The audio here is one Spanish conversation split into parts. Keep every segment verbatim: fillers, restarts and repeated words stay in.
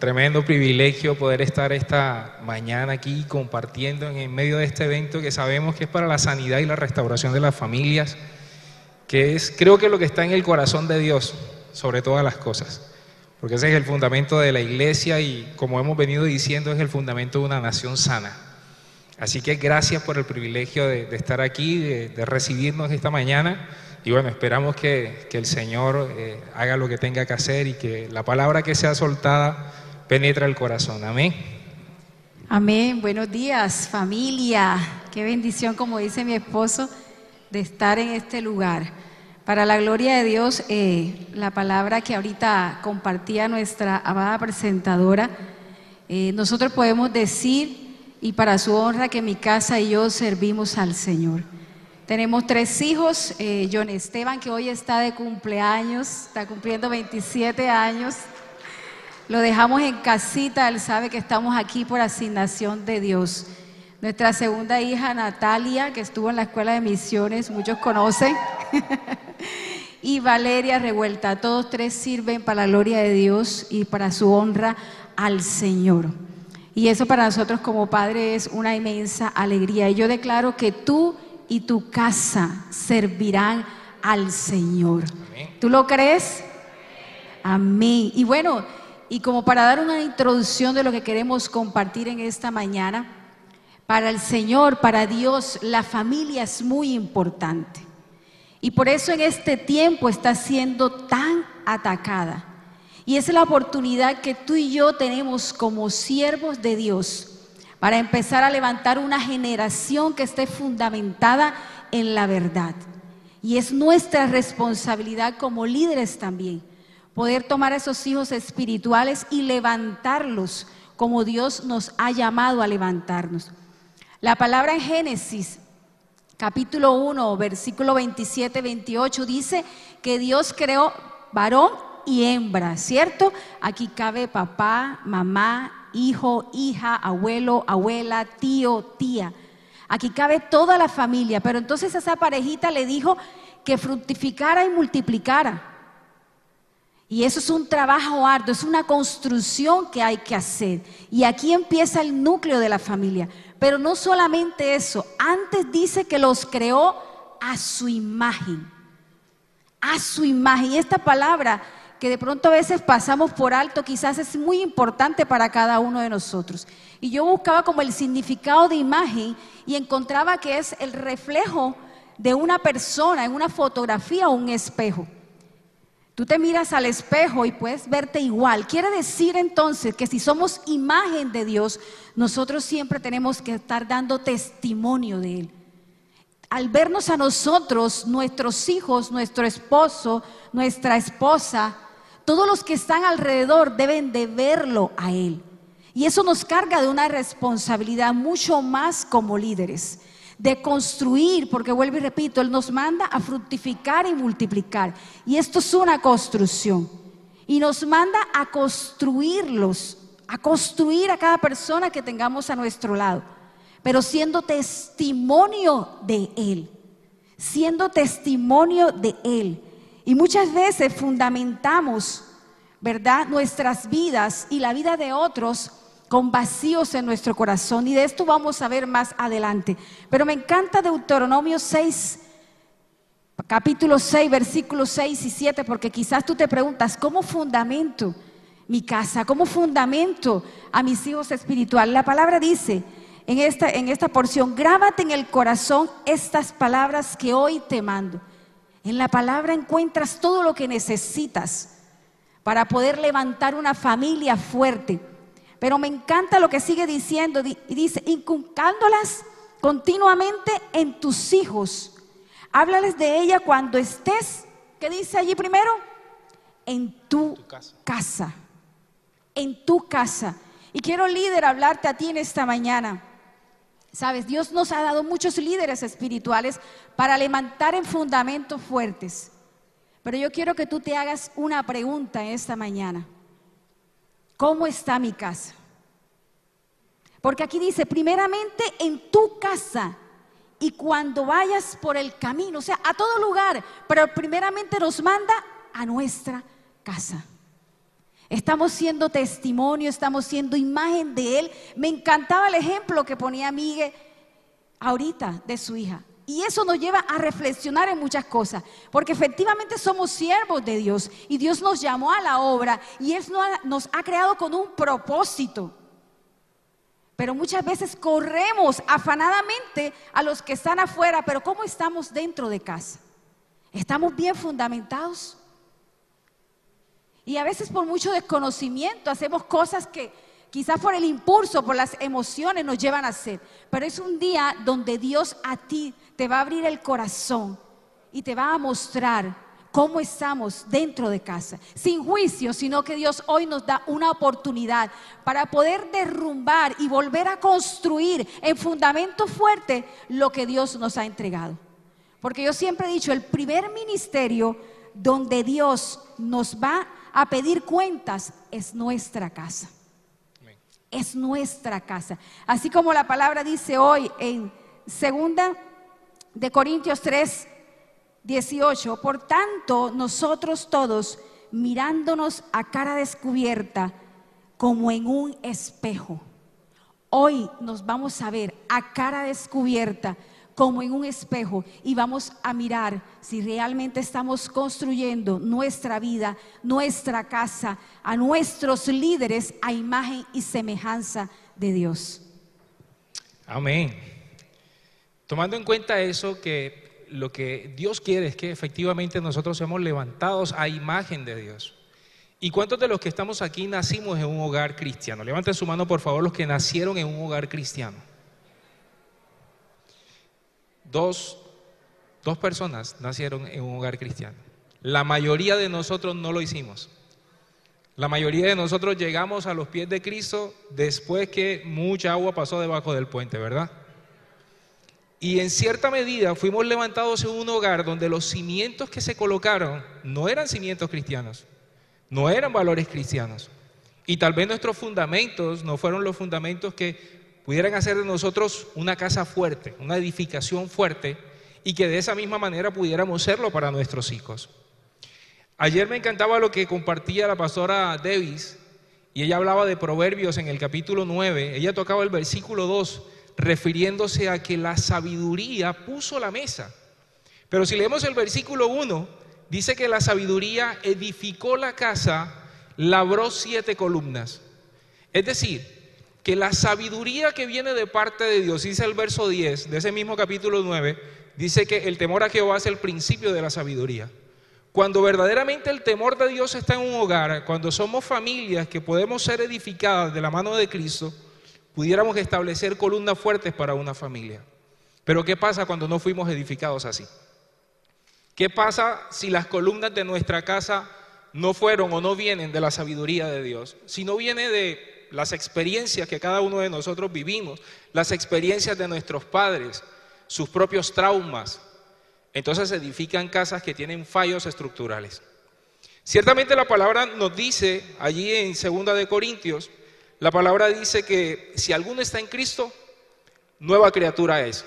tremendo privilegio poder estar esta mañana aquí compartiendo en medio de este evento que sabemos que es para la sanidad y la restauración de las familias, que es, creo que lo que está en el corazón de Dios sobre todas las cosas, porque ese es el fundamento de la iglesia y, como hemos venido diciendo, es el fundamento de una nación sana. Así que gracias por el privilegio de, de estar aquí, de, de recibirnos esta mañana. Y bueno, esperamos que, que el Señor eh, haga lo que tenga que hacer y que la palabra que sea soltada penetre el corazón. Amén. Amén. Buenos días, familia. Qué bendición, como dice mi esposo, de estar en este lugar. Para la gloria de Dios, eh, la palabra que ahorita compartía nuestra amada presentadora, eh, nosotros podemos decir, y para su honra, que mi casa y yo servimos al Señor. Tenemos tres hijos, eh, John Esteban, que hoy está de cumpleaños, está cumpliendo veintisiete años. Lo dejamos en casita, él sabe que estamos aquí por asignación de Dios. Nuestra segunda hija, Natalia, que estuvo en la escuela de misiones, muchos conocen. Y Valeria Revuelta, todos tres sirven para la gloria de Dios y para su honra al Señor. Y eso para nosotros como padres es una inmensa alegría. Y yo declaro que tú y tu casa servirán al Señor. Amén. ¿Tú lo crees? Amén. Y bueno, y como para dar una introducción de lo que queremos compartir en esta mañana, para el Señor, para Dios, la familia es muy importante. Y por eso en este tiempo está siendo tan atacada. Y esa es la oportunidad que tú y yo tenemos como siervos de Dios para empezar a levantar una generación que esté fundamentada en la verdad. Y es nuestra responsabilidad como líderes también, poder tomar a esos hijos espirituales y levantarlos como Dios nos ha llamado a levantarnos. La palabra en Génesis, capítulo uno, versículo veintisiete, veintiocho, dice que Dios creó varón y hembra, ¿cierto? Aquí cabe papá, mamá, hijo, hija, abuelo, abuela, tío, tía. Aquí cabe toda la familia, pero entonces esa parejita le dijo que fructificara y multiplicara. Y eso es un trabajo arduo, es una construcción que hay que hacer. Y aquí empieza el núcleo de la familia. Pero no solamente eso, antes dice que los creó a su imagen. A su imagen. Y esta palabra que de pronto a veces pasamos por alto, quizás es muy importante para cada uno de nosotros. Y yo buscaba como el significado de imagen y encontraba que es el reflejo de una persona en una fotografía o un espejo. Tú te miras al espejo y puedes verte igual. Quiere decir entonces que si somos imagen de Dios, nosotros siempre tenemos que estar dando testimonio de Él. Al vernos a nosotros, nuestros hijos, nuestro esposo, nuestra esposa, todos los que están alrededor deben de verlo a Él. Y eso nos carga de una responsabilidad mucho más como líderes, de construir, porque vuelvo y repito, Él nos manda a fructificar y multiplicar. Y esto es una construcción. Y nos manda a construirlos, a construir a cada persona que tengamos a nuestro lado, pero siendo testimonio de Él, siendo testimonio de Él. Y muchas veces fundamentamos, ¿verdad?, nuestras vidas y la vida de otros con vacíos en nuestro corazón. Y de esto vamos a ver más adelante. Pero me encanta Deuteronomio seis, capítulo seis, versículos seis y siete, porque quizás tú te preguntas, ¿cómo fundamento mi casa? ¿Cómo fundamento a mis hijos espirituales? La palabra dice en esta, en esta porción: grábate en el corazón estas palabras que hoy te mando. En la palabra encuentras todo lo que necesitas para poder levantar una familia fuerte. Pero me encanta lo que sigue diciendo, y dice, inculcándolas continuamente en tus hijos. Háblales de ella cuando estés, ¿qué dice allí primero? En tu, tu casa. casa. En tu casa. Y quiero, líder, hablarte a ti en esta mañana. Sabes, Dios nos ha dado muchos líderes espirituales para levantar en fundamentos fuertes. Pero yo quiero que tú te hagas una pregunta en esta mañana. ¿Cómo está mi casa? Porque aquí dice, primeramente en tu casa, y cuando vayas por el camino, o sea, a todo lugar, pero primeramente nos manda a nuestra casa. Estamos siendo testimonio, estamos siendo imagen de Él. Me encantaba el ejemplo que ponía Miguel ahorita de su hija. Y eso nos lleva a reflexionar en muchas cosas, porque efectivamente somos siervos de Dios y Dios nos llamó a la obra y Él nos ha creado con un propósito. Pero muchas veces corremos afanadamente a los que están afuera, pero ¿cómo estamos dentro de casa? ¿Estamos bien fundamentados? Y a veces por mucho desconocimiento hacemos cosas que quizás por el impulso, por las emociones nos llevan a hacer. Pero es un día donde Dios a ti te va a abrir el corazón y te va a mostrar cómo estamos dentro de casa. Sin juicio, sino que Dios hoy nos da una oportunidad para poder derrumbar y volver a construir en fundamento fuerte lo que Dios nos ha entregado. Porque yo siempre he dicho, el primer ministerio donde Dios nos va a pedir cuentas es nuestra casa. Es nuestra casa. Así como la palabra dice hoy en segunda de Corintios tres, dieciocho, por tanto nosotros todos mirándonos a cara descubierta como en un espejo. Hoy nos vamos a ver a cara descubierta como en un espejo y vamos a mirar si realmente estamos construyendo nuestra vida, nuestra casa, a nuestros líderes a imagen y semejanza de Dios. Amén. Tomando en cuenta eso, que lo que Dios quiere es que efectivamente nosotros seamos levantados a imagen de Dios. ¿Y cuántos de los que estamos aquí nacimos en un hogar cristiano? Levanten su mano, por favor, los que nacieron en un hogar cristiano. Dos, dos personas nacieron en un hogar cristiano. La mayoría de nosotros no lo hicimos. La mayoría de nosotros llegamos a los pies de Cristo después que mucha agua pasó debajo del puente, ¿verdad? Y en cierta medida fuimos levantados en un hogar donde los cimientos que se colocaron no eran cimientos cristianos, no eran valores cristianos. Y tal vez nuestros fundamentos no fueron los fundamentos que pudieran hacer de nosotros una casa fuerte, una edificación fuerte, y que de esa misma manera pudiéramos serlo para nuestros hijos. Ayer me encantaba lo que compartía la pastora Davis, y ella hablaba de Proverbios en el capítulo nueve. Ella tocaba el versículo dos, refiriéndose a que la sabiduría puso la mesa. Pero si leemos el versículo uno, dice que la sabiduría edificó la casa, labró siete columnas. Es decir, que la sabiduría que viene de parte de Dios, dice el verso diez de ese mismo capítulo nueve, dice que el temor a Jehová es el principio de la sabiduría. Cuando verdaderamente el temor de Dios está en un hogar, cuando somos familias que podemos ser edificadas de la mano de Cristo, pudiéramos establecer columnas fuertes para una familia. Pero ¿qué pasa cuando no fuimos edificados así? ¿Qué pasa si las columnas de nuestra casa no fueron o no vienen de la sabiduría de Dios? Si no viene de las experiencias que cada uno de nosotros vivimos, las experiencias de nuestros padres, sus propios traumas, entonces se edifican casas que tienen fallos estructurales. Ciertamente la palabra nos dice, allí en segunda de Corintios, la palabra dice que si alguno está en Cristo, nueva criatura es.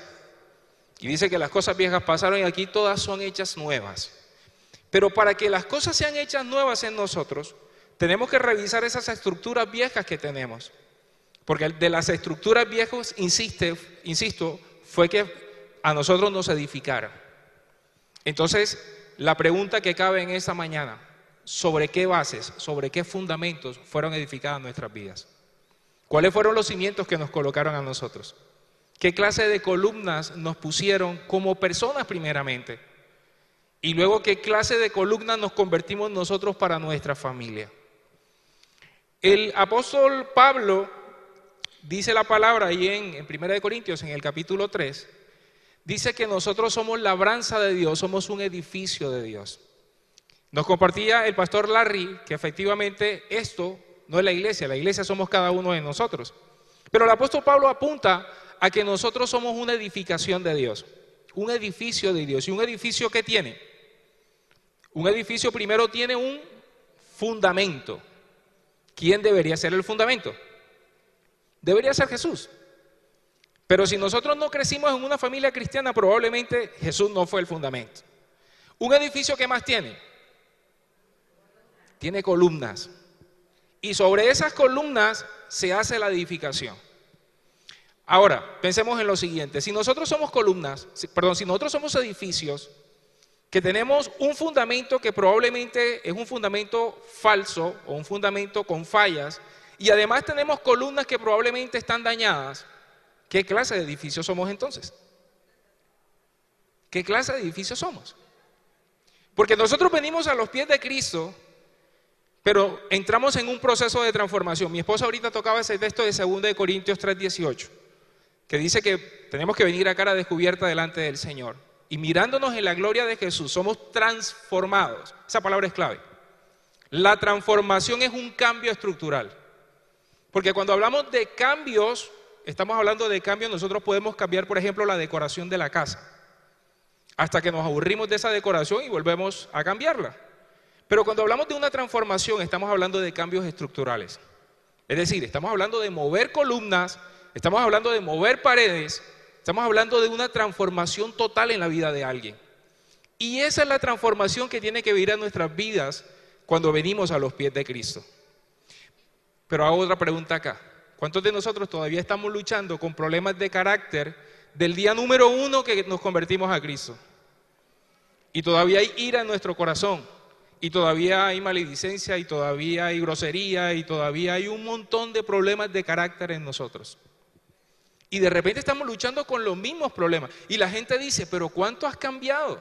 Y dice que las cosas viejas pasaron y aquí todas son hechas nuevas. Pero para que las cosas sean hechas nuevas en nosotros, tenemos que revisar esas estructuras viejas que tenemos. Porque de las estructuras viejas, insiste, insisto, fue que a nosotros nos edificaron. Entonces, la pregunta que cabe en esta mañana, ¿sobre qué bases, sobre qué fundamentos fueron edificadas nuestras vidas? ¿Cuáles fueron los cimientos que nos colocaron a nosotros? ¿Qué clase de columnas nos pusieron como personas primeramente? Y luego, ¿qué clase de columnas nos convertimos nosotros para nuestra familia? El apóstol Pablo dice la palabra ahí en, en primera de Corintios, en el capítulo tres, dice que nosotros somos labranza de Dios, somos un edificio de Dios. Nos compartía el pastor Larry que efectivamente esto no es la iglesia, la iglesia somos cada uno de nosotros. Pero el apóstol Pablo apunta a que nosotros somos una edificación de Dios, un edificio de Dios. ¿Y un edificio qué tiene? Un edificio primero tiene un fundamento. ¿Quién debería ser el fundamento? Debería ser Jesús. Pero si nosotros no crecimos en una familia cristiana, probablemente Jesús no fue el fundamento. Un edificio, ¿qué más tiene? Tiene columnas. Y sobre esas columnas se hace la edificación. Ahora, pensemos en lo siguiente. Si nosotros somos columnas, perdón, si nosotros somos edificios que tenemos un fundamento que probablemente es un fundamento falso o un fundamento con fallas, y además tenemos columnas que probablemente están dañadas, ¿qué clase de edificio somos entonces? ¿Qué clase de edificio somos? Porque nosotros venimos a los pies de Cristo, pero entramos en un proceso de transformación. Mi esposa ahorita tocaba ese texto de segunda de Corintios tres dieciocho, que dice que tenemos que venir a cara descubierta delante del Señor. Y mirándonos en la gloria de Jesús, somos transformados. Esa palabra es clave. La transformación es un cambio estructural. Porque cuando hablamos de cambios, estamos hablando de cambios, nosotros podemos cambiar, por ejemplo, la decoración de la casa. Hasta que nos aburrimos de esa decoración y volvemos a cambiarla. Pero cuando hablamos de una transformación, estamos hablando de cambios estructurales. Es decir, estamos hablando de mover columnas, estamos hablando de mover paredes, estamos hablando de una transformación total en la vida de alguien. Y esa es la transformación que tiene que vivir en nuestras vidas cuando venimos a los pies de Cristo. Pero hago otra pregunta acá. ¿Cuántos de nosotros todavía estamos luchando con problemas de carácter del día número uno que nos convertimos a Cristo? Y todavía hay ira en nuestro corazón, y todavía hay maledicencia, y todavía hay grosería, y todavía hay un montón de problemas de carácter en nosotros. Y de repente estamos luchando con los mismos problemas. Y la gente dice, pero ¿cuánto has cambiado?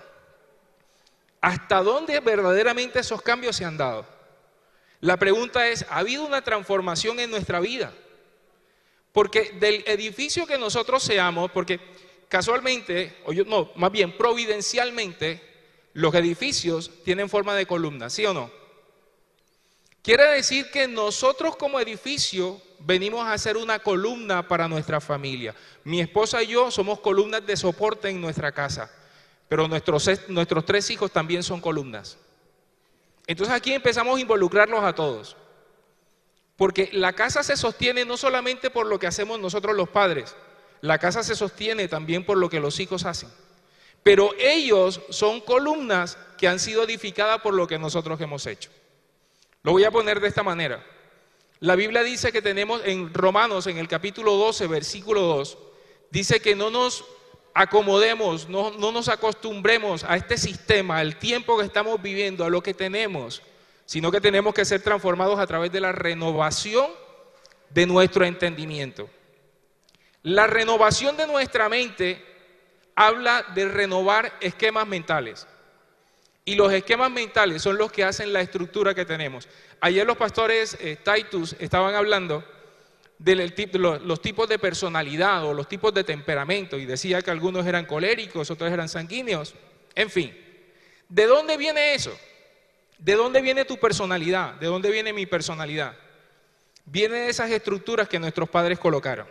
¿Hasta dónde verdaderamente esos cambios se han dado? La pregunta es, ¿ha habido una transformación en nuestra vida? Porque del edificio que nosotros seamos, porque casualmente, o yo, no, más bien providencialmente, los edificios tienen forma de columna, ¿sí o no? Quiere decir que nosotros como edificio venimos a ser una columna para nuestra familia. Mi esposa y yo somos columnas de soporte en nuestra casa, pero nuestros, nuestros tres hijos también son columnas. Entonces aquí empezamos a involucrarlos a todos, porque la casa se sostiene no solamente por lo que hacemos nosotros los padres, la casa se sostiene también por lo que los hijos hacen, pero ellos son columnas que han sido edificadas por lo que nosotros hemos hecho. Lo voy a poner de esta manera. La Biblia dice que tenemos en Romanos, en el capítulo doce, versículo dos, dice que no nos acomodemos, no, no nos acostumbremos a este sistema, al tiempo que estamos viviendo, a lo que tenemos, sino que tenemos que ser transformados a través de la renovación de nuestro entendimiento. La renovación de nuestra mente habla de renovar esquemas mentales. Y los esquemas mentales son los que hacen la estructura que tenemos. Ayer los pastores eh, Titus estaban hablando de los, los tipos de personalidad o los tipos de temperamento, y decía que algunos eran coléricos, otros eran sanguíneos, en fin. ¿De dónde viene eso? ¿De dónde viene tu personalidad? ¿De dónde viene mi personalidad? Viene de esas estructuras que nuestros padres colocaron.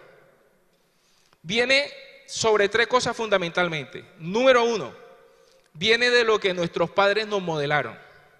Viene sobre tres cosas fundamentalmente. Número uno, viene de lo que nuestros padres nos modelaron.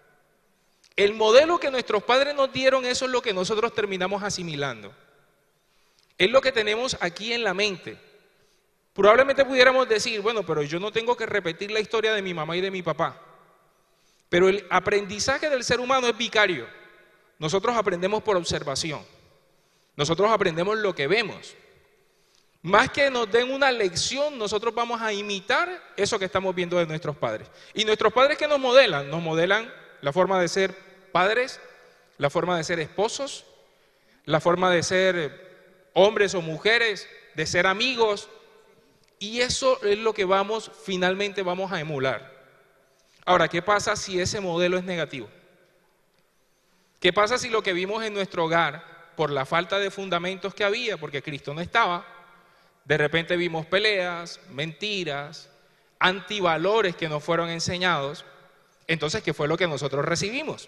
El modelo que nuestros padres nos dieron, eso es lo que nosotros terminamos asimilando. Es lo que tenemos aquí en la mente. Probablemente pudiéramos decir, bueno, pero yo no tengo que repetir la historia de mi mamá y de mi papá. Pero el aprendizaje del ser humano es vicario. Nosotros aprendemos por observación. Nosotros aprendemos lo que vemos. Más que nos den una lección, nosotros vamos a imitar eso que estamos viendo de nuestros padres. Y nuestros padres, ¿qué nos modelan? Nos modelan la forma de ser padres, la forma de ser esposos, la forma de ser hombres o mujeres, de ser amigos. Y eso es lo que vamos, finalmente vamos a emular. Ahora, ¿qué pasa si ese modelo es negativo? ¿Qué pasa si lo que vimos en nuestro hogar, por la falta de fundamentos que había, porque Cristo no estaba, de repente vimos peleas, mentiras, antivalores que nos fueron enseñados? Entonces, ¿qué fue lo que nosotros recibimos?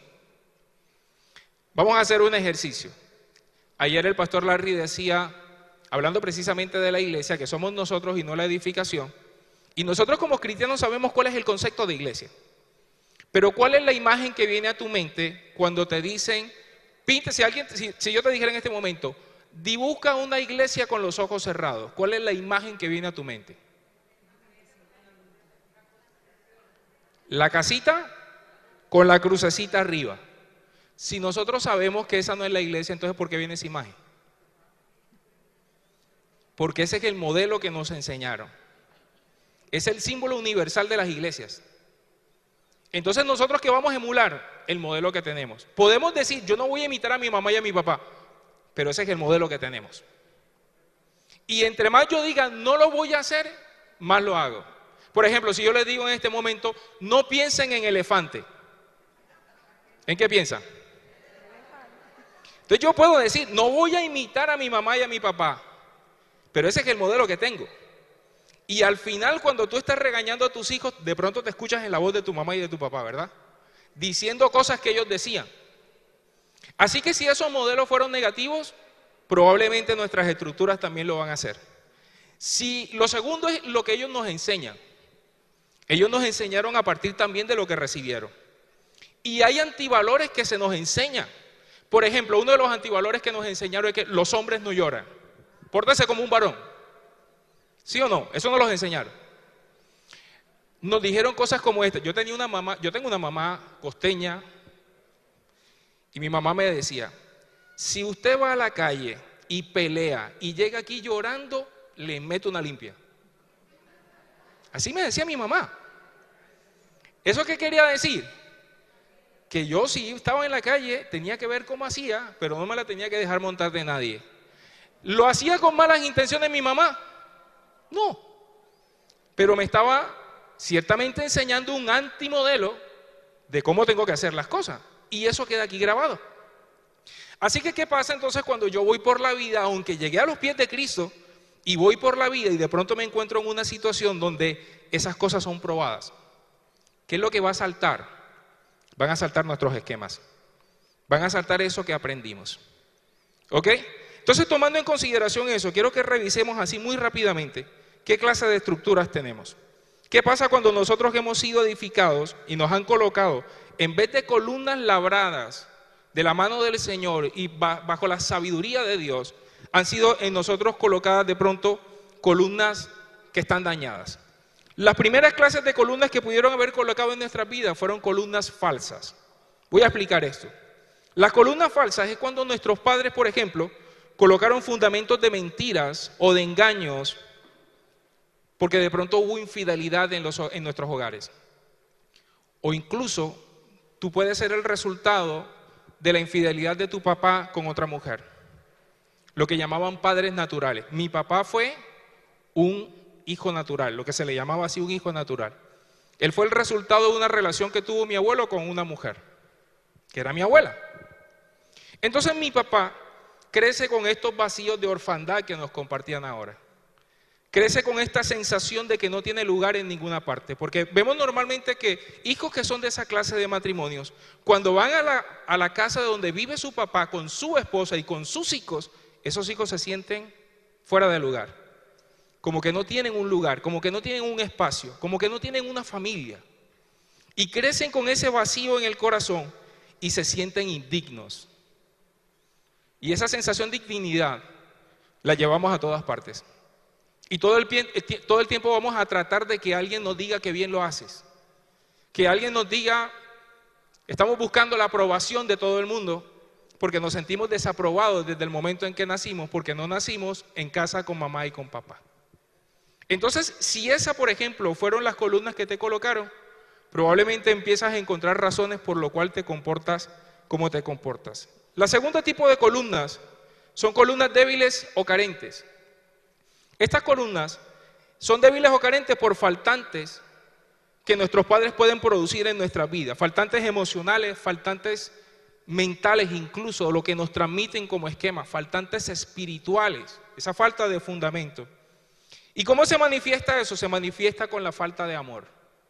Vamos a hacer un ejercicio. Ayer el pastor Larry decía, hablando precisamente de la iglesia, que somos nosotros y no la edificación, y nosotros como cristianos sabemos cuál es el concepto de iglesia. Pero ¿cuál es la imagen que viene a tu mente cuando te dicen, pinte, si, alguien, si, si yo te dijera en este momento, dibuja una iglesia con los ojos cerrados, ¿cuál es la imagen que viene a tu mente? La casita con la crucecita arriba. Si nosotros sabemos que esa no es la iglesia, entonces ¿por qué viene esa imagen? Porque ese es el modelo que nos enseñaron. Es el símbolo universal de las iglesias. Entonces nosotros, ¿qué vamos a emular? El modelo que tenemos. Podemos decir, yo no voy a imitar a mi mamá y a mi papá, pero ese es el modelo que tenemos. Y entre más yo diga, no lo voy a hacer, más lo hago. Por ejemplo, si yo les digo en este momento, no piensen en elefante. ¿En qué piensan? Entonces yo puedo decir, no voy a imitar a mi mamá y a mi papá, pero ese es el modelo que tengo. Y al final, cuando tú estás regañando a tus hijos, de pronto te escuchas en la voz de tu mamá y de tu papá, ¿verdad? Diciendo cosas que ellos decían. Así que si esos modelos fueron negativos, probablemente nuestras estructuras también lo van a hacer. Si lo segundo es lo que ellos nos enseñan. Ellos nos enseñaron a partir también de lo que recibieron. Y hay antivalores que se nos enseñan. Por ejemplo, uno de los antivalores que nos enseñaron es que los hombres no lloran. Pórtese como un varón. ¿Sí o no? Eso nos los enseñaron. Nos dijeron cosas como esta. Yo tenía una mamá, yo tengo una mamá costeña y mi mamá me decía, si usted va a la calle y pelea y llega aquí llorando, le meto una limpia. Así me decía mi mamá. ¿Eso qué quería decir? Que yo si estaba en la calle tenía que ver cómo hacía, pero no me la tenía que dejar montar de nadie. ¿Lo hacía con malas intenciones mi mamá? No. Pero me estaba ciertamente enseñando un antimodelo de cómo tengo que hacer las cosas. Y eso queda aquí grabado. Así que, ¿qué pasa entonces cuando yo voy por la vida, aunque llegué a los pies de Cristo, y voy por la vida y de pronto me encuentro en una situación donde esas cosas son probadas? ¿Qué es lo que va a saltar? Van a saltar nuestros esquemas. Van a saltar eso que aprendimos. ¿Ok? Entonces, tomando en consideración eso, quiero que revisemos así muy rápidamente qué clase de estructuras tenemos. ¿Qué pasa cuando nosotros hemos sido edificados y nos han colocado, en vez de columnas labradas de la mano del Señor y bajo la sabiduría de Dios, han sido en nosotros colocadas de pronto columnas que están dañadas? Las primeras clases de columnas que pudieron haber colocado en nuestras vidas fueron columnas falsas. Voy a explicar esto. Las columnas falsas es cuando nuestros padres, por ejemplo, colocaron fundamentos de mentiras o de engaños porque de pronto hubo infidelidad en, los, en nuestros hogares. O incluso tú puedes ser el resultado de la infidelidad de tu papá con otra mujer. Lo que llamaban padres naturales. Mi papá fue un hijo natural, lo que se le llamaba así un hijo natural. Él fue el resultado de una relación que tuvo mi abuelo con una mujer, que era mi abuela. Entonces mi papá crece con estos vacíos de orfandad que nos compartían ahora. Crece con esta sensación de que no tiene lugar en ninguna parte, porque vemos normalmente que hijos que son de esa clase de matrimonios, cuando van a la, a la casa donde vive su papá con su esposa y con sus hijos, esos hijos se sienten fuera de lugar. Como que no tienen un lugar, como que no tienen un espacio, como que no tienen una familia. Y crecen con ese vacío en el corazón y se sienten indignos. Y esa sensación de indignidad la llevamos a todas partes. Y todo el, todo el tiempo vamos a tratar de que alguien nos diga que bien lo haces. Que alguien nos diga, estamos buscando la aprobación de todo el mundo porque nos sentimos desaprobados desde el momento en que nacimos, porque no nacimos en casa con mamá y con papá. Entonces, si esa, por ejemplo, fueron las columnas que te colocaron, probablemente empiezas a encontrar razones por lo cual te comportas como te comportas. La segunda tipo de columnas son columnas débiles o carentes. Estas columnas son débiles o carentes por faltantes que nuestros padres pueden producir en nuestra vida, faltantes emocionales, faltantes mentales incluso, lo que nos transmiten como esquema, faltantes espirituales, esa falta de fundamento. ¿Y cómo se manifiesta eso? Se manifiesta con la falta de amor.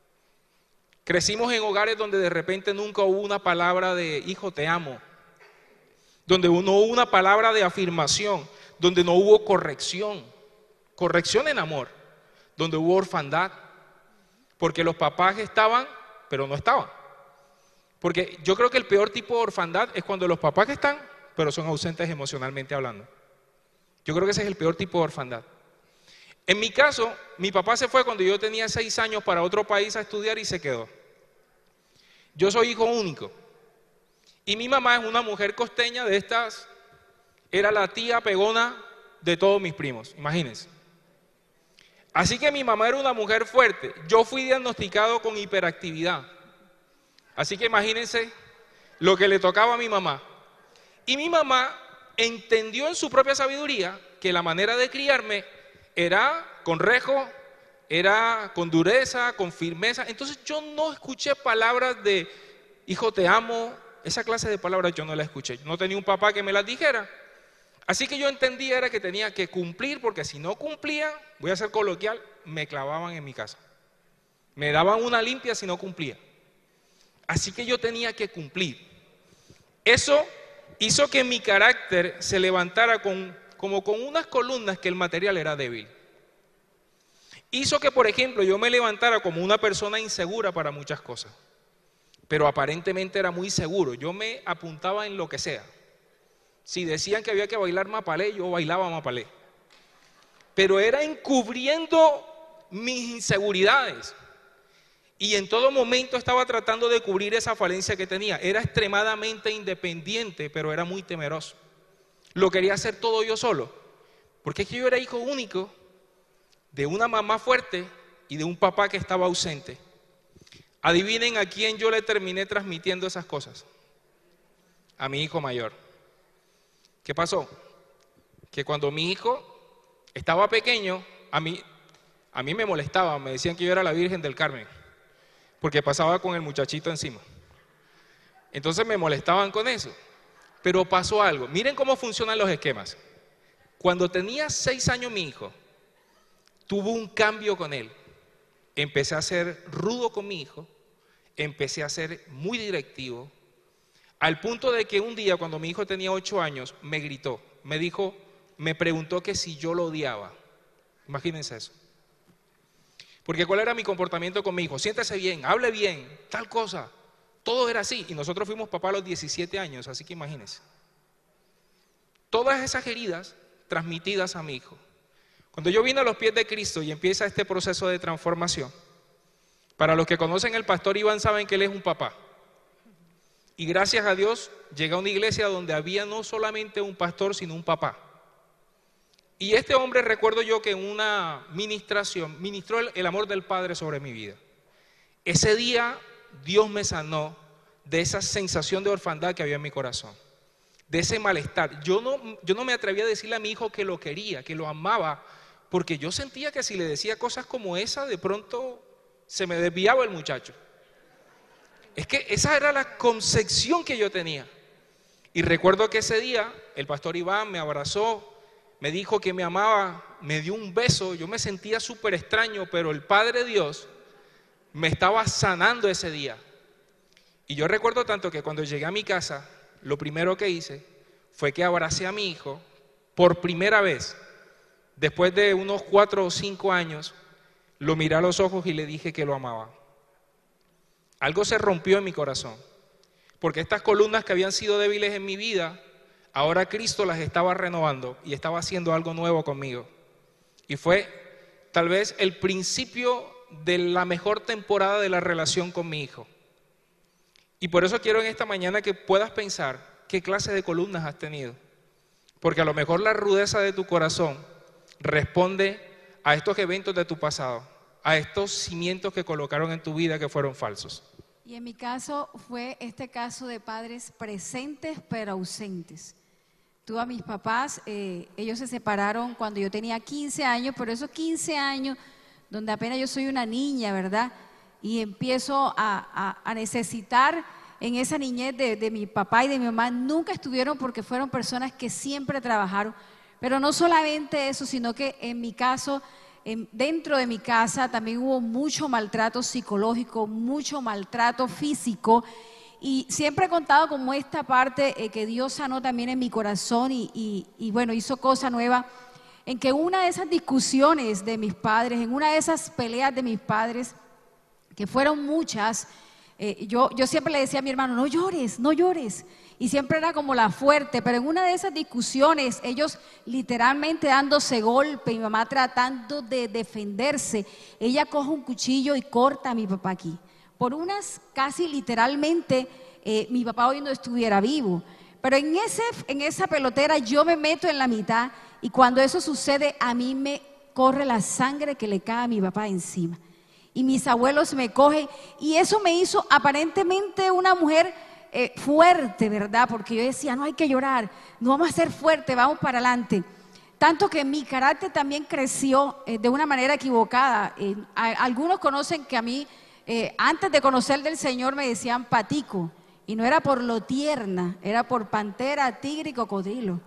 Crecimos en hogares donde de repente nunca hubo una palabra de hijo te amo, donde no hubo una palabra de afirmación, donde no hubo corrección, corrección en amor, donde hubo orfandad, porque los papás estaban, pero no estaban. Porque yo creo que el peor tipo de orfandad es cuando los papás están, pero son ausentes emocionalmente hablando. Yo creo que ese es el peor tipo de orfandad. En mi caso, mi papá se fue cuando yo tenía seis años para otro país a estudiar y se quedó. Yo soy hijo único. Y mi mamá es una mujer costeña de estas, era la tía pegona de todos mis primos, imagínense. Así que mi mamá era una mujer fuerte. Yo fui diagnosticado con hiperactividad. Así que imagínense lo que le tocaba a mi mamá. Y mi mamá entendió en su propia sabiduría que la manera de criarme era con rejo, era con dureza, con firmeza. Entonces yo no escuché palabras de hijo te amo, esa clase de palabras yo no las escuché. Yo no tenía un papá que me las dijera. Así que yo entendía era que tenía que cumplir, porque si no cumplía, voy a ser coloquial, me clavaban en mi casa. Me daban una limpia si no cumplía. Así que yo tenía que cumplir. Eso hizo que mi carácter se levantara con, como con unas columnas que el material era débil. Hizo que, por ejemplo, yo me levantara como una persona insegura para muchas cosas. Pero aparentemente era muy seguro. Yo me apuntaba en lo que sea. Si decían que había que bailar mapalé, yo bailaba mapalé. Pero era encubriendo mis inseguridades. Y en todo momento estaba tratando de cubrir esa falencia que tenía. Era extremadamente independiente, pero era muy temeroso. Lo quería hacer todo yo solo. Porque es que yo era hijo único de una mamá fuerte y de un papá que estaba ausente. Adivinen a quién yo le terminé transmitiendo esas cosas. A mi hijo mayor. ¿Qué pasó? Que cuando mi hijo estaba pequeño, a mí, a mí me molestaba, me decían que yo era la Virgen del Carmen, porque pasaba con el muchachito encima. Entonces me molestaban con eso. Pero pasó algo. Miren cómo funcionan los esquemas. Cuando tenía seis años mi hijo, tuvo un cambio con él. Empecé a ser rudo con mi hijo, empecé a ser muy directivo, al punto de que un día cuando mi hijo tenía ocho años, me gritó, me dijo, me preguntó que si yo lo odiaba. Imagínense eso. Porque ¿cuál era mi comportamiento con mi hijo? Siéntese bien, hable bien, tal cosa. Todo era así. Y nosotros fuimos papá a los diecisiete años, así que imagínense. Todas esas heridas transmitidas a mi hijo. Cuando yo vine a los pies de Cristo y empieza este proceso de transformación, para los que conocen al pastor Iván saben que él es un papá. Y gracias a Dios llegué a una iglesia donde había no solamente un pastor, sino un papá. Y este hombre, recuerdo yo que en una ministración, ministró el, el amor del Padre sobre mi vida. Ese día Dios me sanó de esa sensación de orfandad que había en mi corazón, de ese malestar. Yo no, yo no me atrevía a decirle a mi hijo que lo quería, que lo amaba, porque yo sentía que si le decía cosas como esa, de pronto se me desviaba el muchacho. Es que esa era la concepción que yo tenía. Y recuerdo que ese día el pastor Iván me abrazó, me dijo que me amaba, me dio un beso. Yo me sentía súper extraño, pero el Padre Dios me estaba sanando ese día. Y yo recuerdo tanto que cuando llegué a mi casa, lo primero que hice fue que abracé a mi hijo por primera vez. Después de unos cuatro o cinco años, lo miré a los ojos y le dije que lo amaba. Algo se rompió en mi corazón, porque estas columnas que habían sido débiles en mi vida, ahora Cristo las estaba renovando y estaba haciendo algo nuevo conmigo. Y fue tal vez el principio de la mejor temporada de la relación con mi hijo. Y por eso quiero en esta mañana que puedas pensar qué clase de columnas has tenido. Porque a lo mejor la rudeza de tu corazón responde a estos eventos de tu pasado, a estos cimientos que colocaron en tu vida que fueron falsos. Y en mi caso fue este caso de padres presentes pero ausentes. Tuve a mis papás, eh, ellos se separaron cuando yo tenía quince años, pero esos quince años donde apenas yo soy una niña, ¿verdad? Y empiezo a, a, a necesitar en esa niñez de, de mi papá y de mi mamá, nunca estuvieron porque fueron personas que siempre trabajaron. Pero no solamente eso, sino que en mi caso, en, dentro de mi casa también hubo mucho maltrato psicológico, mucho maltrato físico. Y siempre he contado como esta parte eh, que Dios sanó también en mi corazón y, y, y bueno, hizo cosa nueva. En que una de esas discusiones de mis padres, en una de esas peleas de mis padres, que fueron muchas, eh, yo, yo siempre le decía a mi hermano, no llores, no llores. Y siempre era como la fuerte, pero en una de esas discusiones, ellos literalmente dándose golpe, mi mamá tratando de defenderse, ella coge un cuchillo y corta a mi papá aquí. Por unas casi literalmente eh, mi papá hoy no estuviera vivo. Pero en, ese, en esa pelotera yo me meto en la mitad y cuando eso sucede a mí me corre la sangre que le cae a mi papá encima. Y mis abuelos me cogen y eso me hizo aparentemente una mujer eh, fuerte, ¿verdad? Porque yo decía, no hay que llorar, no vamos a ser fuertes, vamos para adelante. Tanto que mi carácter también creció eh, de una manera equivocada. Eh, a, algunos conocen que a mí, eh, antes de conocer del Señor, me decían patico. Y no era por lo tierna, era por pantera, tigre y cocodrilo.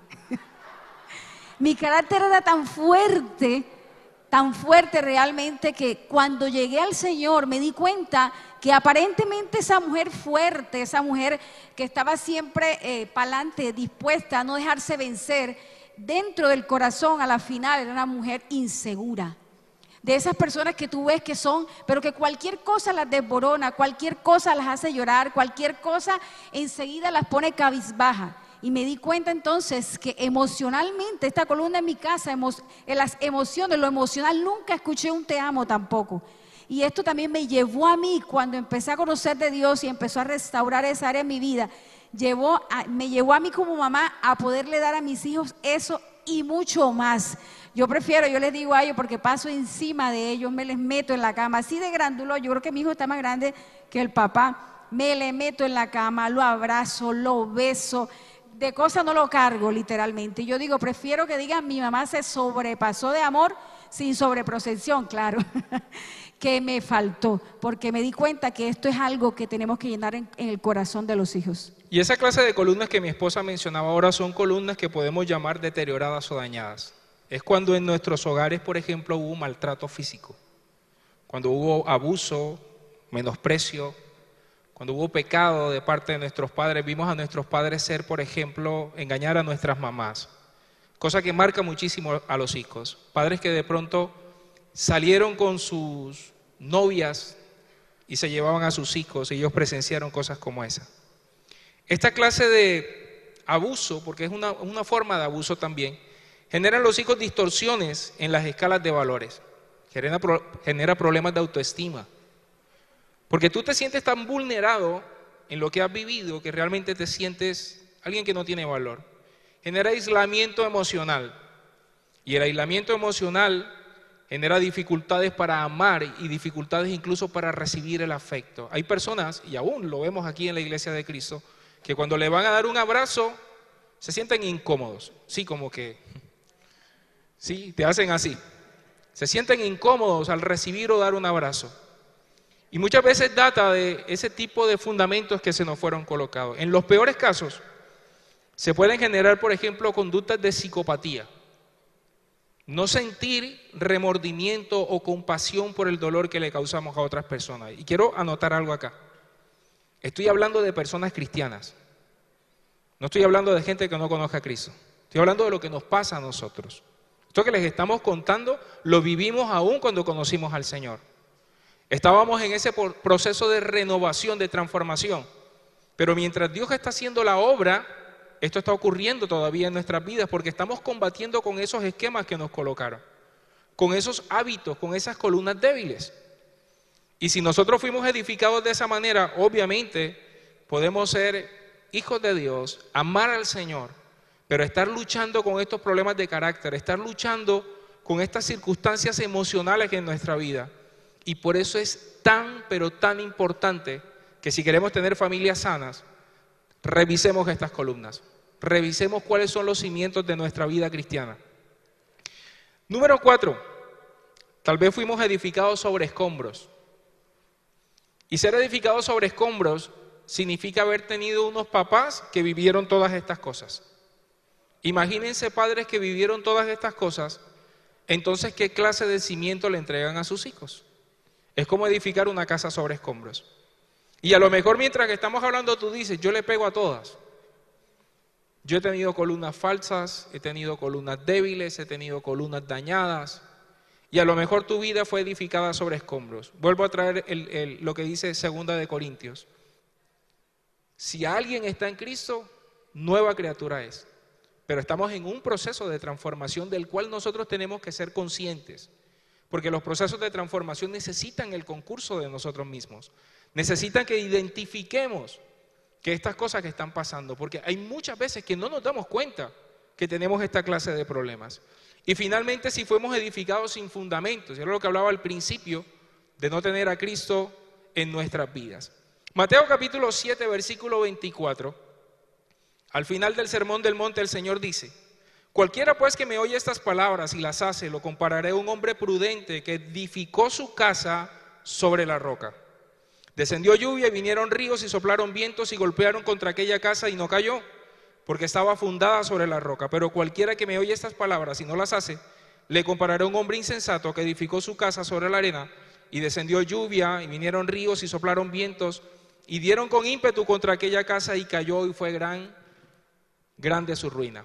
Mi carácter era tan fuerte, tan fuerte realmente, que cuando llegué al Señor me di cuenta que aparentemente esa mujer fuerte, esa mujer que estaba siempre eh, pa'lante, dispuesta a no dejarse vencer, dentro del corazón a la final era una mujer insegura. De esas personas que tú ves que son, pero que cualquier cosa las desborona, cualquier cosa las hace llorar, cualquier cosa enseguida las pone cabizbaja. Y me di cuenta entonces que emocionalmente, esta columna en mi casa, emo, en las emociones, lo emocional, nunca escuché un te amo tampoco. Y esto también me llevó a mí, cuando empecé a conocer de Dios y empezó a restaurar esa área en mi vida, llevó a, me llevó a mí como mamá a poderle dar a mis hijos eso y mucho más. Yo prefiero, yo les digo a ellos, porque paso encima de ellos, me les meto en la cama, así de grándulo. Yo creo que mi hijo está más grande que el papá. Me le meto en la cama, lo abrazo, lo beso, de cosas no lo cargo literalmente. Yo digo, prefiero que digan mi mamá se sobrepasó de amor, sin sobreprotección, claro, que me faltó, porque me di cuenta que esto es algo que tenemos que llenar en, en el corazón de los hijos. Y esa clase de columnas que mi esposa mencionaba ahora son columnas que podemos llamar deterioradas o dañadas. Es cuando en nuestros hogares, por ejemplo, hubo maltrato físico, cuando hubo abuso, menosprecio, cuando hubo pecado de parte de nuestros padres. Vimos a nuestros padres ser, por ejemplo, engañar a nuestras mamás, cosa que marca muchísimo a los hijos. Padres que de pronto salieron con sus novias y se llevaban a sus hijos y ellos presenciaron cosas como esa. Esta clase de abuso, porque es una, una forma de abuso también, genera en los hijos distorsiones en las escalas de valores, genera, genera problemas de autoestima, porque tú te sientes tan vulnerado en lo que has vivido que realmente te sientes alguien que no tiene valor. Genera aislamiento emocional, y el aislamiento emocional genera dificultades para amar y dificultades incluso para recibir el afecto. Hay personas, y aún lo vemos aquí en la Iglesia de Cristo, que cuando le van a dar un abrazo se sienten incómodos, sí, como que, sí, te hacen así, se sienten incómodos al recibir o dar un abrazo. Y muchas veces data de ese tipo de fundamentos que se nos fueron colocados. En los peores casos se pueden generar, por ejemplo, conductas de psicopatía. No sentir remordimiento o compasión por el dolor que le causamos a otras personas. Y quiero anotar algo acá. Estoy hablando de personas cristianas. No estoy hablando de gente que no conozca a Cristo. Estoy hablando de lo que nos pasa a nosotros. Esto que les estamos contando lo vivimos aún cuando conocimos al Señor. Estábamos en ese proceso de renovación, de transformación. Pero mientras Dios está haciendo la obra, esto está ocurriendo todavía en nuestras vidas porque estamos combatiendo con esos esquemas que nos colocaron, con esos hábitos, con esas columnas débiles. Y si nosotros fuimos edificados de esa manera, obviamente podemos ser hijos de Dios, amar al Señor, pero estar luchando con estos problemas de carácter, estar luchando con estas circunstancias emocionales en nuestra vida. Y por eso es tan, pero tan importante que si queremos tener familias sanas, revisemos estas columnas, revisemos cuáles son los cimientos de nuestra vida cristiana. Número cuatro, tal vez fuimos edificados sobre escombros. Y ser edificados sobre escombros significa haber tenido unos papás que vivieron todas estas cosas. Imagínense padres que vivieron todas estas cosas, entonces ¿qué clase de cimiento le entregan a sus hijos? Es como edificar una casa sobre escombros. Y a lo mejor mientras que estamos hablando tú dices, yo le pego a todas. Yo he tenido columnas falsas, he tenido columnas débiles, he tenido columnas dañadas. Y a lo mejor tu vida fue edificada sobre escombros. Vuelvo a traer el, el, lo que dice Segunda de Corintios. Si alguien está en Cristo, nueva criatura es. Pero estamos en un proceso de transformación del cual nosotros tenemos que ser conscientes. Porque los procesos de transformación necesitan el concurso de nosotros mismos. Necesitan que identifiquemos que estas cosas que están pasando, porque hay muchas veces que no nos damos cuenta que tenemos esta clase de problemas. Y finalmente, si fuimos edificados sin fundamentos, y era lo que hablaba al principio, de no tener a Cristo en nuestras vidas. Mateo capítulo siete, versículo veinticuatro, al final del sermón del monte el Señor dice: cualquiera pues que me oye estas palabras y las hace, lo compararé a un hombre prudente que edificó su casa sobre la roca. Descendió lluvia y vinieron ríos y soplaron vientos y golpearon contra aquella casa y no cayó, porque estaba fundada sobre la roca. Pero cualquiera que me oye estas palabras y no las hace, le compararé a un hombre insensato que edificó su casa sobre la arena, y descendió lluvia y vinieron ríos y soplaron vientos y dieron con ímpetu contra aquella casa y cayó, y fue gran, grande su ruina.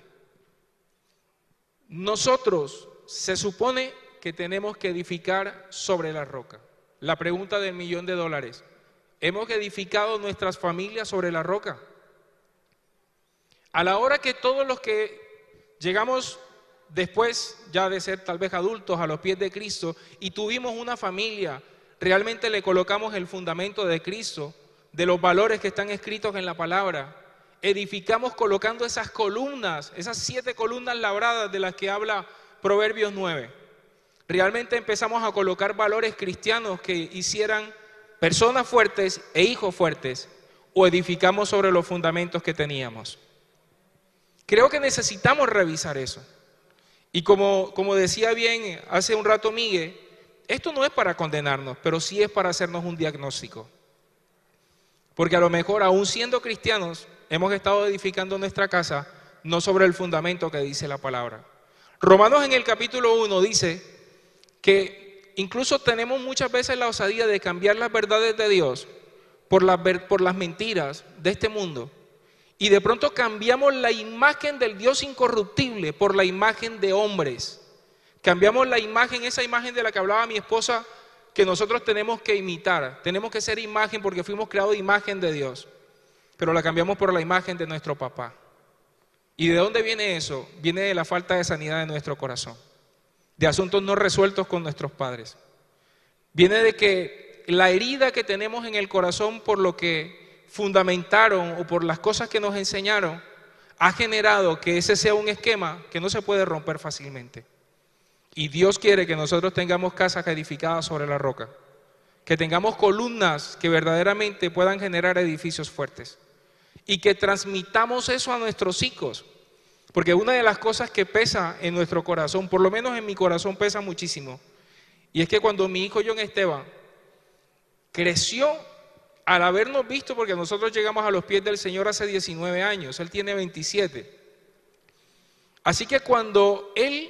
Nosotros se supone que tenemos que edificar sobre la roca. La pregunta del millón de dólares: ¿hemos edificado nuestras familias sobre la roca? A la hora que todos los que llegamos después ya de ser tal vez adultos a los pies de Cristo y tuvimos una familia, realmente le colocamos el fundamento de Cristo, de los valores que están escritos en la palabra, edificamos colocando esas columnas, esas siete columnas labradas de las que habla Proverbios nueve. Realmente empezamos a colocar valores cristianos que hicieran personas fuertes e hijos fuertes, o edificamos sobre los fundamentos que teníamos. Creo que necesitamos revisar eso. Y como, como decía bien hace un rato Miguel, esto no es para condenarnos, pero sí es para hacernos un diagnóstico. Porque a lo mejor, aún siendo cristianos, hemos estado edificando nuestra casa no sobre el fundamento que dice la palabra. Romanos en el capítulo uno dice que incluso tenemos muchas veces la osadía de cambiar las verdades de Dios por las, por las mentiras de este mundo. Y de pronto cambiamos la imagen del Dios incorruptible por la imagen de hombres. Cambiamos la imagen, esa imagen de la que hablaba mi esposa, que nosotros tenemos que imitar. Tenemos que ser imagen porque fuimos creados de imagen de Dios. Pero la cambiamos por la imagen de nuestro papá. ¿Y de dónde viene eso? Viene de la falta de sanidad de nuestro corazón. De asuntos no resueltos con nuestros padres. Viene de que la herida que tenemos en el corazón por lo que fundamentaron o por las cosas que nos enseñaron, ha generado que ese sea un esquema que no se puede romper fácilmente. Y Dios quiere que nosotros tengamos casas edificadas sobre la roca, que tengamos columnas que verdaderamente puedan generar edificios fuertes y que transmitamos eso a nuestros hijos. Porque una de las cosas que pesa en nuestro corazón, por lo menos en mi corazón pesa muchísimo, y es que cuando mi hijo John Esteban creció, al habernos visto, porque nosotros llegamos a los pies del Señor hace diecinueve años, él tiene veintisiete. Así que cuando él,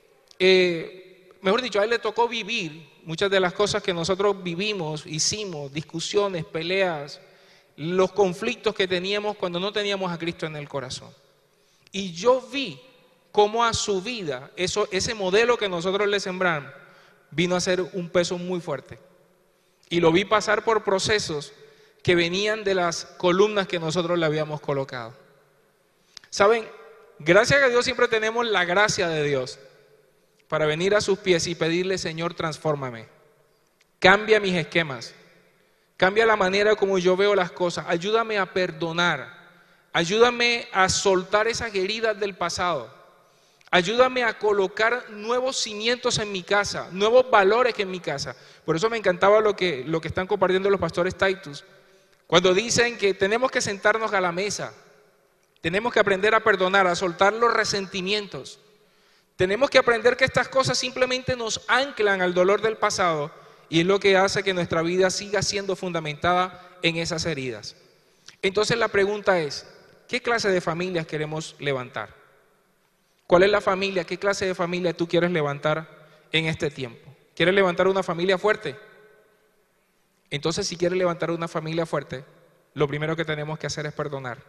eh, mejor dicho, a él le tocó vivir muchas de las cosas que nosotros vivimos, hicimos, discusiones, peleas, los conflictos que teníamos cuando no teníamos a Cristo en el corazón. Y yo vi cómo a su vida, eso, ese modelo que nosotros le sembramos, vino a ser un peso muy fuerte. Y lo vi pasar por procesos que venían de las columnas que nosotros le habíamos colocado. ¿Saben? Gracias a Dios siempre tenemos la gracia de Dios para venir a sus pies y pedirle: Señor, transfórmame. Cambia mis esquemas. Cambia la manera como yo veo las cosas. Ayúdame a perdonar. Ayúdame a soltar esas heridas del pasado. Ayúdame a colocar nuevos cimientos en mi casa, nuevos valores en mi casa. Por eso me encantaba lo que, lo que están compartiendo los pastores Titus, cuando dicen que tenemos que sentarnos a la mesa, tenemos que aprender a perdonar, a soltar los resentimientos. Tenemos que aprender que estas cosas simplemente nos anclan al dolor del pasado y es lo que hace que nuestra vida siga siendo fundamentada en esas heridas. Entonces la pregunta es, ¿qué clase de familias queremos levantar? ¿Cuál es la familia? ¿Qué clase de familia tú quieres levantar en este tiempo? ¿Quieres levantar una familia fuerte? Entonces, si quieres levantar una familia fuerte, lo primero que tenemos que hacer es perdonar.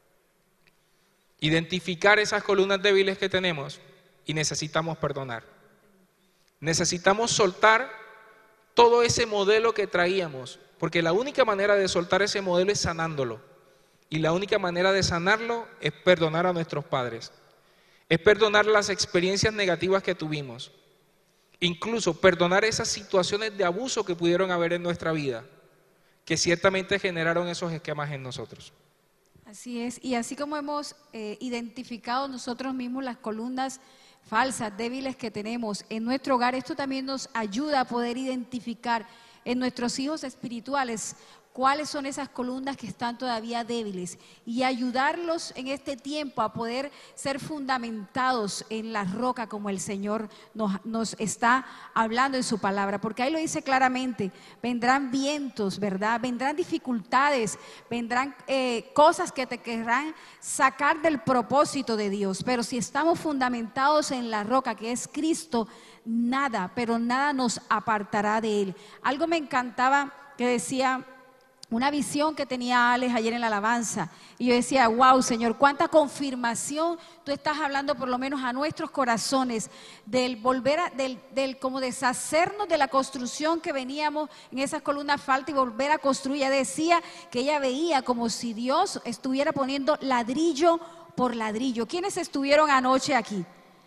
Identificar esas columnas débiles que tenemos y necesitamos perdonar. Necesitamos soltar todo ese modelo que traíamos, porque la única manera de soltar ese modelo es sanándolo. Y la única manera de sanarlo es perdonar a nuestros padres. Es perdonar las experiencias negativas que tuvimos. Incluso perdonar esas situaciones de abuso que pudieron haber en nuestra vida, que ciertamente generaron esos esquemas en nosotros. Así es, y así como hemos eh, identificado nosotros mismos las columnas falsas, débiles que tenemos en nuestro hogar, esto también nos ayuda a poder identificar en nuestros hijos espirituales cuáles son esas columnas que están todavía débiles y ayudarlos en este tiempo a poder ser fundamentados en la roca como el Señor nos, nos está hablando en su palabra, porque ahí lo dice claramente: vendrán vientos, ¿verdad? Vendrán dificultades, vendrán eh, cosas que te querrán sacar del propósito de Dios, pero si estamos fundamentados en la roca que es Cristo, nada, pero nada nos apartará de Él. Algo me encantaba que decía, una visión que tenía Alex ayer en la alabanza, y yo decía: wow, Señor, cuánta confirmación tú estás hablando por lo menos a nuestros corazones del volver a, del, del como deshacernos de la construcción que veníamos en esas columnas faltas y volver a construir. Ella decía que ella veía como si Dios estuviera poniendo ladrillo por ladrillo. ¿Quiénes estuvieron anoche aquí?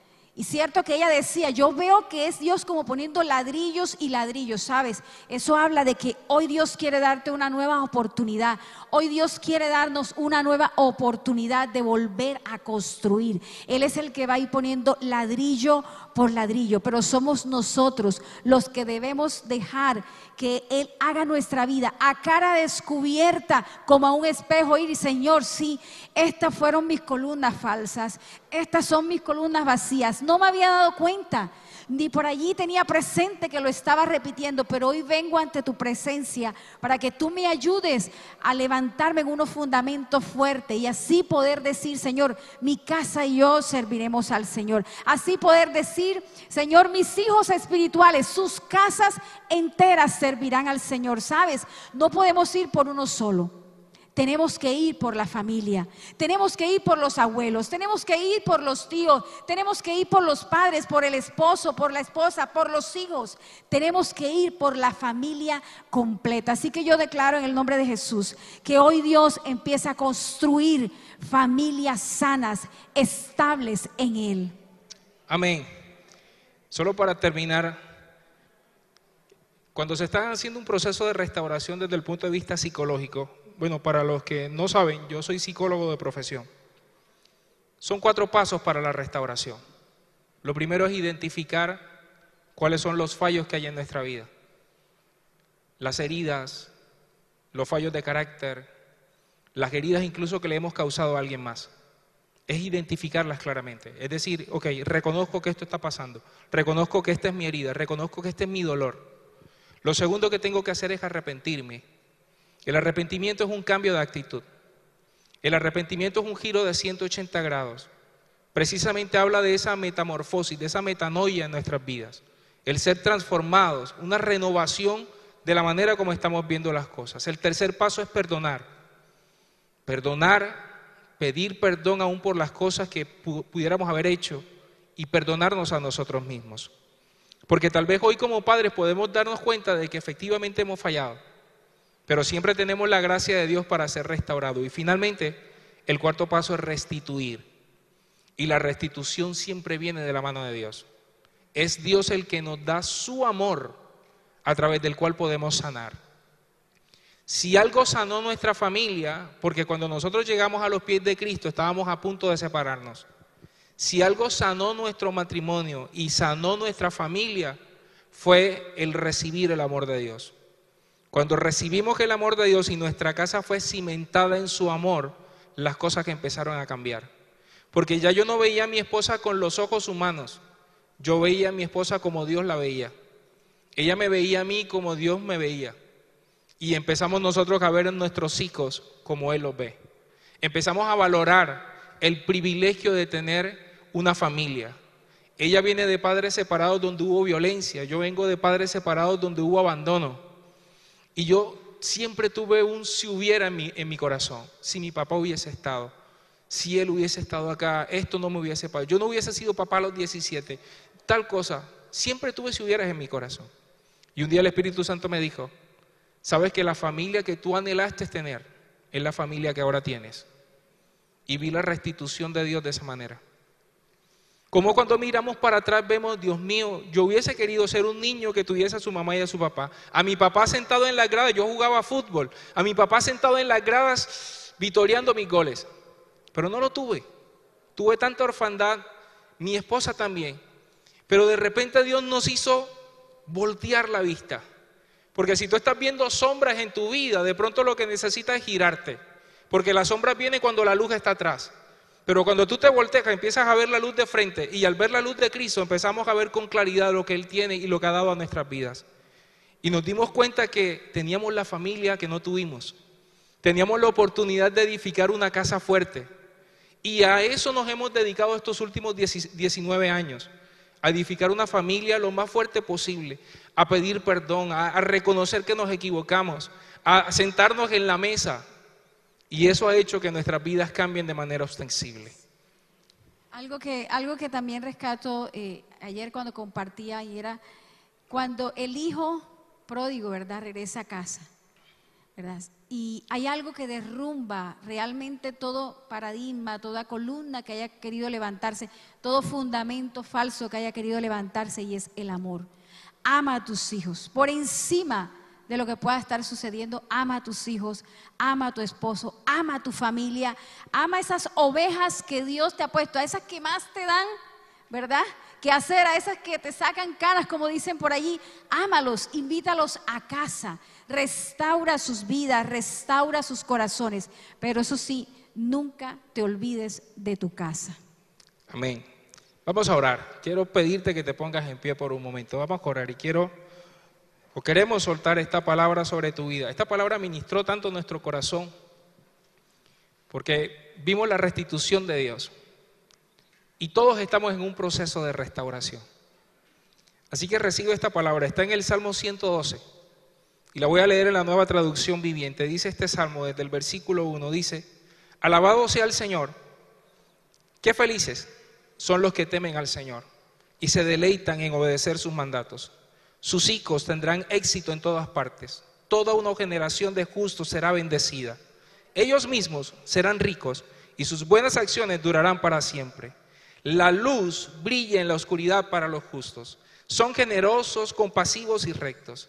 Y cierto que ella decía: yo veo que es Dios como poniendo ladrillos y ladrillos, ¿sabes? Eso habla de que hoy Dios quiere darte una nueva oportunidad. Hoy Dios quiere darnos una nueva oportunidad de volver a construir. Él es el que va a ir poniendo ladrillo por ladrillo, pero somos nosotros los que debemos dejar que Él haga nuestra vida a cara descubierta, como a un espejo, ir y: Señor, sí, estas fueron mis columnas falsas, estas son mis columnas vacías. No me había dado cuenta, ni por allí tenía presente que lo estaba repitiendo, pero hoy vengo ante tu presencia para que tú me ayudes a levantarme en unos fundamentos fuertes y así poder decir: Señor, mi casa y yo serviremos al Señor. Así poder decir: Señor, mis hijos espirituales, sus casas enteras servirán al Señor. ¿Sabes? No podemos ir por uno solo. Tenemos que ir por la familia, tenemos que ir por los abuelos, tenemos que ir por los tíos, tenemos que ir por los padres, por el esposo, por la esposa, por los hijos. Tenemos que ir por la familia completa. Así que yo declaro en el nombre de Jesús que hoy Dios empieza a construir familias sanas, estables en Él. Amén. Solo para terminar, cuando se está haciendo un proceso de restauración desde el punto de vista psicológico, bueno, para los que no saben, yo soy psicólogo de profesión. Son cuatro pasos para la restauración. Lo primero es identificar cuáles son los fallos que hay en nuestra vida. Las heridas, los fallos de carácter, las heridas incluso que le hemos causado a alguien más. Es identificarlas claramente. Es decir, ok, reconozco que esto está pasando, reconozco que esta es mi herida, reconozco que este es mi dolor. Lo segundo que tengo que hacer es arrepentirme. El arrepentimiento es un cambio de actitud. El arrepentimiento es un giro de ciento ochenta grados. Precisamente habla de esa metamorfosis, de esa metanoia en nuestras vidas. El ser transformados, una renovación de la manera como estamos viendo las cosas. El tercer paso es perdonar. Perdonar, pedir perdón aún por las cosas que pudiéramos haber hecho y perdonarnos a nosotros mismos. Porque tal vez hoy como padres podemos darnos cuenta de que efectivamente hemos fallado, pero siempre tenemos la gracia de Dios para ser restaurados. Y finalmente, el cuarto paso es restituir. Y la restitución siempre viene de la mano de Dios. Es Dios el que nos da su amor a través del cual podemos sanar. Si algo sanó nuestra familia, porque cuando nosotros llegamos a los pies de Cristo estábamos a punto de separarnos. Si algo sanó nuestro matrimonio y sanó nuestra familia, fue el recibir el amor de Dios. Cuando recibimos el amor de Dios y nuestra casa fue cimentada en su amor, las cosas que empezaron a cambiar. Porque ya yo no veía a mi esposa con los ojos humanos, yo veía a mi esposa como Dios la veía. Ella me veía a mí como Dios me veía. Y empezamos nosotros a ver a nuestros hijos como Él los ve. Empezamos a valorar el privilegio de tener una familia. Ella viene de padres separados donde hubo violencia, yo vengo de padres separados donde hubo abandono. Y yo siempre tuve un si hubiera en mi, en mi corazón, si mi papá hubiese estado, si él hubiese estado acá, esto no me hubiese pasado, yo no hubiese sido papá a los diecisiete, tal cosa, siempre tuve si hubieras en mi corazón. Y un día el Espíritu Santo me dijo: sabes que la familia que tú anhelaste tener es la familia que ahora tienes. Y vi la restitución de Dios de esa manera. Como cuando miramos para atrás vemos: Dios mío, yo hubiese querido ser un niño que tuviese a su mamá y a su papá. A mi papá sentado en las gradas, yo jugaba fútbol. A mi papá sentado en las gradas vitoreando mis goles, pero no lo tuve. Tuve tanta orfandad, mi esposa también, pero de repente Dios nos hizo voltear la vista, porque si tú estás viendo sombras en tu vida, de pronto lo que necesitas es girarte, porque las sombras vienen cuando la luz está atrás, pero cuando tú te volteas empiezas a ver la luz de frente, y al ver la luz de Cristo empezamos a ver con claridad lo que Él tiene y lo que ha dado a nuestras vidas, y nos dimos cuenta que teníamos la familia que no tuvimos, teníamos la oportunidad de edificar una casa fuerte, y a eso nos hemos dedicado estos últimos diecinueve años, a edificar una familia lo más fuerte posible, a pedir perdón, a, a reconocer que nos equivocamos, a sentarnos en la mesa, y eso ha hecho que nuestras vidas cambien de manera ostensible. Algo que, algo que también rescato eh, ayer cuando compartía, y era cuando el hijo pródigo, ¿verdad?, regresa a casa, ¿verdad? Y hay algo que derrumba realmente todo paradigma, toda columna que haya querido levantarse, todo fundamento falso que haya querido levantarse, y es el amor. Ama a tus hijos, por encima de lo que pueda estar sucediendo. Ama a tus hijos, ama a tu esposo, ama a tu familia, ama a esas ovejas que Dios te ha puesto, a esas que más te dan, ¿verdad?, que hacer, a esas que te sacan canas, como dicen por allí. Ámalos, invítalos a casa, restaura sus vidas, restaura sus corazones, pero eso sí, nunca te olvides de tu casa. Amén. Vamos a orar. Quiero pedirte que te pongas en pie por un momento. Vamos a orar y quiero, o queremos soltar esta palabra sobre tu vida. Esta palabra ministró tanto nuestro corazón, porque vimos la restitución de Dios. Y todos estamos en un proceso de restauración. Así que recibe esta palabra. Está en el Salmo ciento doce. Y la voy a leer en la Nueva Traducción Viviente. Dice este Salmo desde el versículo uno. Dice: alabado sea el Señor. Qué felices son los que temen al Señor y se deleitan en obedecer sus mandatos. Sus hijos tendrán éxito en todas partes. Toda una generación de justos será bendecida. Ellos mismos serán ricos y sus buenas acciones durarán para siempre. La luz brilla en la oscuridad para los justos. Son generosos, compasivos y rectos.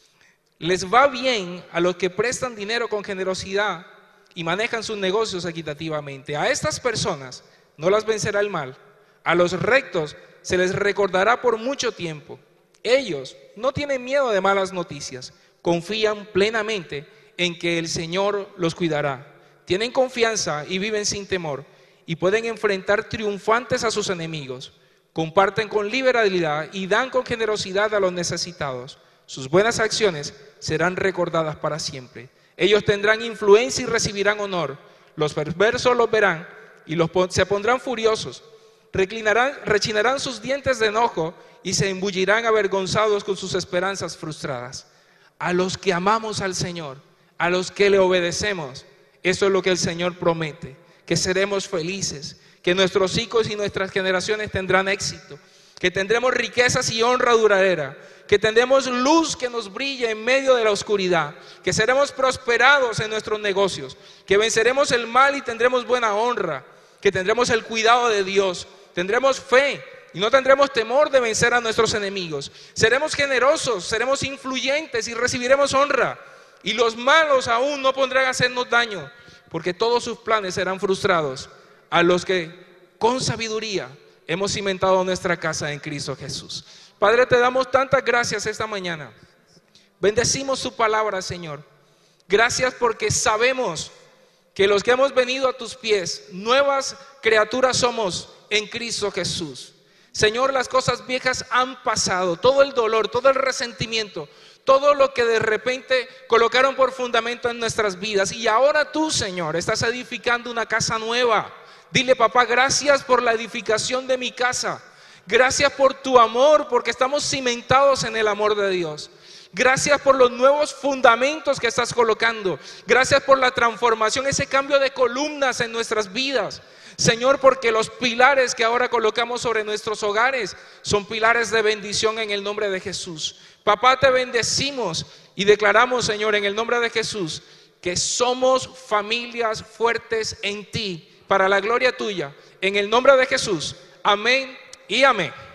Les va bien a los que prestan dinero con generosidad y manejan sus negocios equitativamente. A estas personas no las vencerá el mal. A los rectos se les recordará por mucho tiempo. Ellos no tienen miedo de malas noticias. Confían plenamente en que el Señor los cuidará. Tienen confianza y viven sin temor. Y pueden enfrentar triunfantes a sus enemigos. Comparten con liberalidad y dan con generosidad a los necesitados. Sus buenas acciones serán recordadas para siempre. Ellos tendrán influencia y recibirán honor. Los perversos los verán y los se pondrán furiosos. Reclinarán, rechinarán sus dientes de enojo y se embullirán avergonzados con sus esperanzas frustradas. A los que amamos al Señor, a los que le obedecemos, eso es lo que el Señor promete. Que seremos felices, que nuestros hijos y nuestras generaciones tendrán éxito, que tendremos riquezas y honra duradera, que tendremos luz que nos brille en medio de la oscuridad, que seremos prosperados en nuestros negocios, que venceremos el mal y tendremos buena honra, que tendremos el cuidado de Dios, tendremos fe y no tendremos temor de vencer a nuestros enemigos, seremos generosos, seremos influyentes y recibiremos honra, y los malos aún no podrán hacernos daño, porque todos sus planes serán frustrados a los que con sabiduría hemos cimentado nuestra casa en Cristo Jesús. Padre, te damos tantas gracias esta mañana. Bendecimos su palabra, Señor. Gracias porque sabemos que los que hemos venido a tus pies, nuevas criaturas somos en Cristo Jesús. Señor, las cosas viejas han pasado, todo el dolor, todo el resentimiento, todo lo que de repente colocaron por fundamento en nuestras vidas. Y ahora tú, Señor, estás edificando una casa nueva. Dile, papá, gracias por la edificación de mi casa. Gracias por tu amor, porque estamos cimentados en el amor de Dios. Gracias por los nuevos fundamentos que estás colocando. Gracias por la transformación, ese cambio de columnas en nuestras vidas. Señor, porque los pilares que ahora colocamos sobre nuestros hogares son pilares de bendición en el nombre de Jesús. Papá, te bendecimos y declaramos, Señor, en el nombre de Jesús, que somos familias fuertes en ti, para la gloria tuya. En el nombre de Jesús, amén y amén.